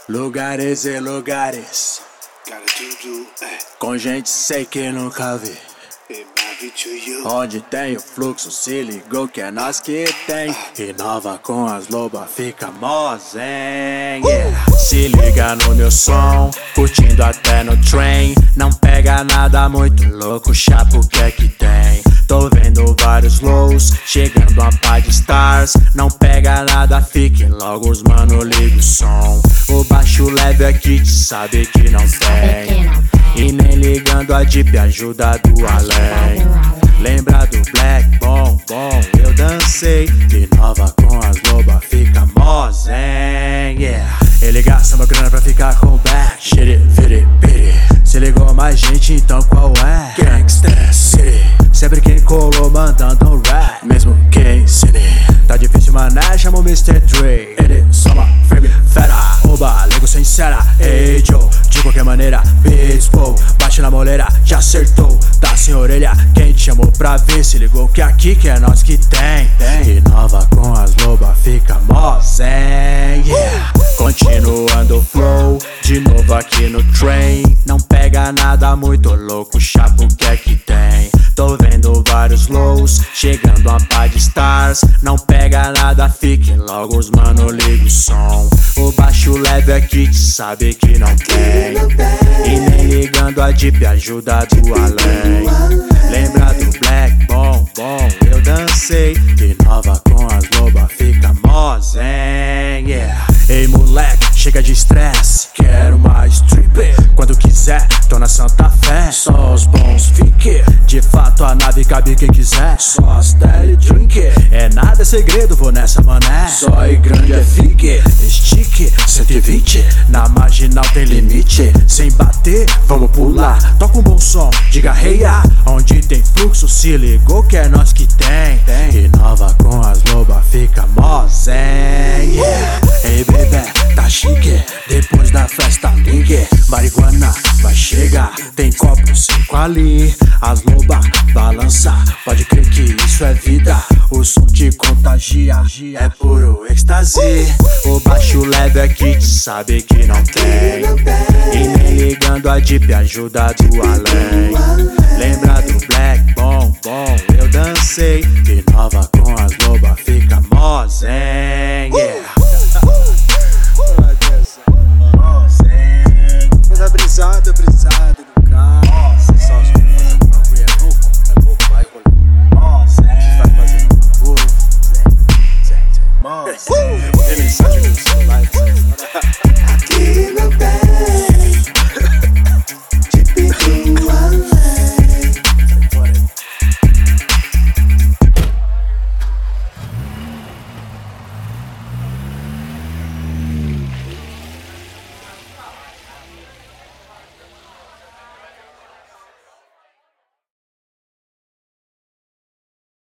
Lugares e lugares, com gente sei que nunca vi. Onde tem o fluxo, se ligou que é nós que tem. Inova com as lobas, fica mó zen, yeah. Se liga no meu som, curtindo até no trem. Não pega nada muito louco, chapo que é que tem. Tô vendo vários lows, chegando a pá de stars. Não pega nada, fiquem logo os mano, liga o som. O baixo leve aqui te sabe que não tem. E nem ligando a deep ajuda do além. Lembra do black, bom, eu dancei. Inova com as lobas, fica mó zen, yeah. Ele gasta uma grana pra ficar com o back. Shitty, vitty, bitty. Se ligou mais gente, então qual é? Gangsta City. Sempre quem colou mandando um rap, mesmo quem ensine. Tá difícil, mané, chama o Mr. Dre. Ele só uma firme fera. Oba, ligo sincera. Ei, Joe, de qualquer maneira, baseball. Bate na moleira, já acertou. Tá sem orelha, quem te chamou pra ver? Se ligou que aqui que é nós que tem. Inova com as lobas, fica mó zen, yeah. Continuando o flow, de novo aqui no trem. Não pega nada muito louco, chapo que é que tem. Tô vendo vários lows, chegando a pá de stars. Não pega nada, fiquem logo os mano, liga o som. O baixo leve aqui te sabe que não tem. E nem ligando a deep ajuda do além. Lembra do black, bom, eu dancei. Inova com as lobas, fica mó zen, yeah. Ei moleque, chega de estresse, quero mais trip. Quando quiser, tô na Santa Fé. Só os bons fique, de fato a nave cabe quem quiser. Só as tele drink, é nada segredo, vou nessa mané. Só e grande é fique, estique 120, na marginal tem limite. Sem bater, vamos pular, toca um bom som, diga reia. Onde tem fluxo, se ligou que é nós que tem. Inova com as lobas, fica mó zen, yeah. Ei bebê, tá chique, depois da festa link. Marihuana vai chegar, tem copo 5 ali. As lobas balança, pode crer que isso é vida. O som te contagia, é puro êxtase. O baixo leve aqui te sabe que não tem. E nem ligando a deep ajuda do além. Lembra do black, bom, eu dancei. Inova com as lobas, fica mó zen, yeah. Coisa brisada no carro. Nossa, só os bagulho é louco, vai rolar. Nossa, a gente vai fazendo um bagulho. Tem mensagem no celular.